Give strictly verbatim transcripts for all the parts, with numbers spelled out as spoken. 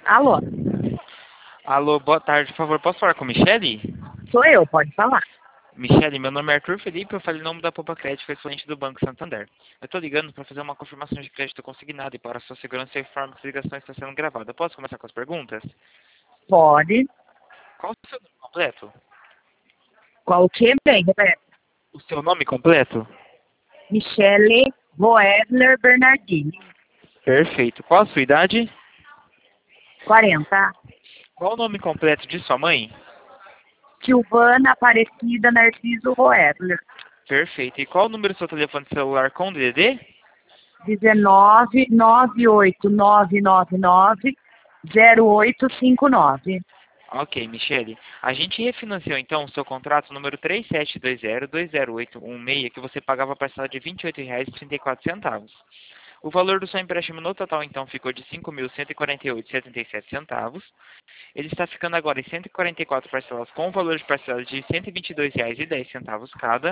Alô, Alô, boa tarde, por favor, posso falar com Michele? sou eu, pode falar. Michele, meu nome é Arthur Felipe, eu falei em nome da Poupa Crédito, que é cliente do Banco Santander. Eu estou ligando para fazer uma confirmação de crédito consignado e para a sua segurança eu informo que a ligação está sendo gravada. Posso começar com as perguntas? Pode. Qual o seu nome completo? Qual o que, bem, Roberto? O seu nome completo? Michele Boedler Bernardini, Perfeito. Qual a sua idade? quarenta. Qual o nome completo de sua mãe? Silvana Aparecida Narciso Boedler, Perfeito. E qual o número do seu telefone celular com D D D? dezenove nove oito nove nove nove zero oito cinco nove. Ok, Michele. A gente refinanciou então o seu contrato número três sete dois zero dois zero oito um seis, que você pagava a parcela de vinte e oito reais e trinta e quatro centavos. O valor do seu empréstimo no total então ficou de cinco mil cento e quarenta e oito reais e setenta e sete centavos. Ele está ficando agora em cento e quarenta e quatro parcelas com o valor de parcelas de cento e vinte e dois reais e dez centavos cada.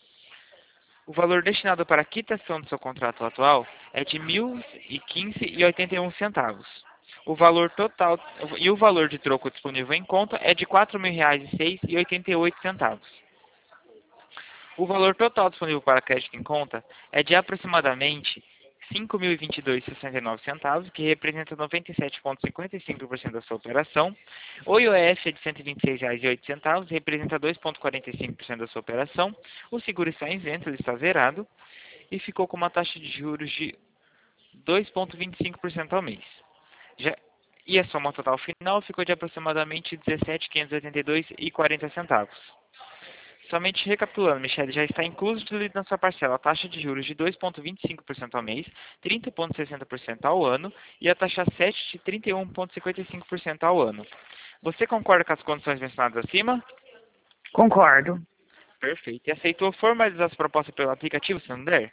O valor destinado para a quitação do seu contrato atual é de mil e quinze reais e oitenta e um centavos. O valor total e o valor de troco disponível em conta é de quatro mil reais e seis reais e oitenta e oito centavos. O valor total disponível para crédito em conta é de aproximadamente cinco mil e vinte e dois reais e sessenta e nove centavos, que representa noventa e sete vírgula cinquenta e cinco por cento da sua operação. O I O F é de cento e vinte e seis reais e oito centavos, representa dois vírgula quarenta e cinco por cento da sua operação. O seguro está isento, ele está zerado e ficou com uma taxa de juros de dois vírgula vinte e cinco por cento ao mês. Já, e a soma total final ficou de aproximadamente dezessete mil quinhentos e oitenta e dois reais e quarenta centavos. Somente recapitulando, Michele, já está incluso na sua parcela a taxa de juros de dois vírgula vinte e cinco por cento ao mês, trinta vírgula sessenta por cento ao ano e a taxa sete de trinta e um vírgula cinquenta e cinco por cento ao ano. Você concorda com as condições mencionadas acima? Concordo. Perfeito. E aceitou formalizar as propostas pelo aplicativo Santander?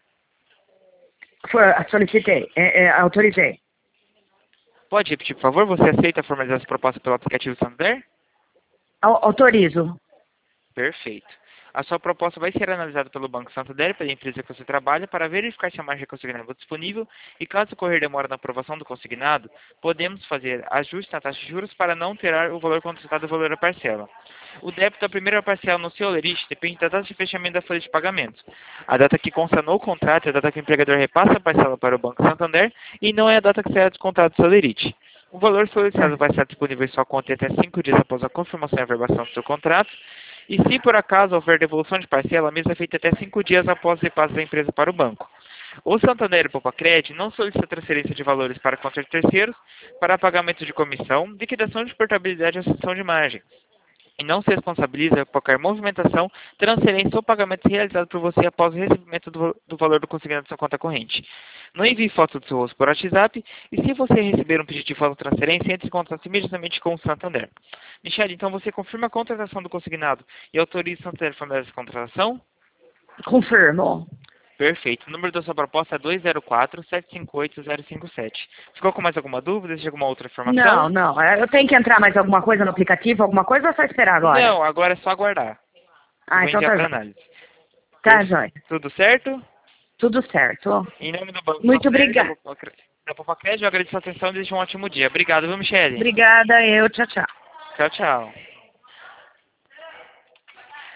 For, solicitei, é, é, autorizei. Pode repetir, por favor? Você aceita formalizar as propostas pelo aplicativo Santander? Au- autorizo. Perfeito. A sua proposta vai ser analisada pelo Banco Santander, pela empresa que você trabalha, para verificar se a margem consignada é disponível e, caso ocorrer demora na aprovação do consignado, podemos fazer ajuste na taxa de juros para não alterar o valor contratado e o valor da parcela. O débito da primeira parcela no seu lerite depende da data de fechamento da folha de pagamento. A data que consta no contrato é a data que o empregador repassa a parcela para o Banco Santander e não é a data que será descontado do seu lerite. O valor solicitado vai estar disponível em sua conta até cinco dias após a confirmação e averbação do seu contrato. E se por acaso houver devolução de parcela, a mesma é feita até cinco dias após o repasse da empresa para o banco. O Santander e o Poupa Crédito não solicita transferência de valores para conta de terceiros, para pagamento de comissão, liquidação de portabilidade ou cessão de margem. E não se responsabiliza por qualquer movimentação, transferência ou pagamento realizado por você após o recebimento do, do valor do consignado de sua conta corrente. Não envie foto do seu rosto por WhatsApp e, se você receber um pedido de foto de transferência, entre em contato imediatamente com o Santander. Michele, então você confirma a contratação do consignado e autoriza o Santander a formalizar essa contratação? Confirmo. Perfeito. O número da sua proposta é dois zero quatro, sete cinco oito, zero cinco sete. Ficou com mais alguma dúvida? Deseja alguma outra informação? Não, não. é, Eu tenho que entrar mais alguma coisa no aplicativo, alguma coisa ou é só esperar agora? Não, agora é só aguardar. Eu Ah, vou então enviar tá para jóia. análise. Tá Perfeito. jóia. Tudo certo? Tudo certo. Em nome do Banco Muito Santander, da obrigada. Poupa da Poupa Crédito, eu agradeço a atenção e desejo um ótimo dia. Obrigado, viu, Michele? Obrigada, eu. Tchau, tchau. Tchau, tchau.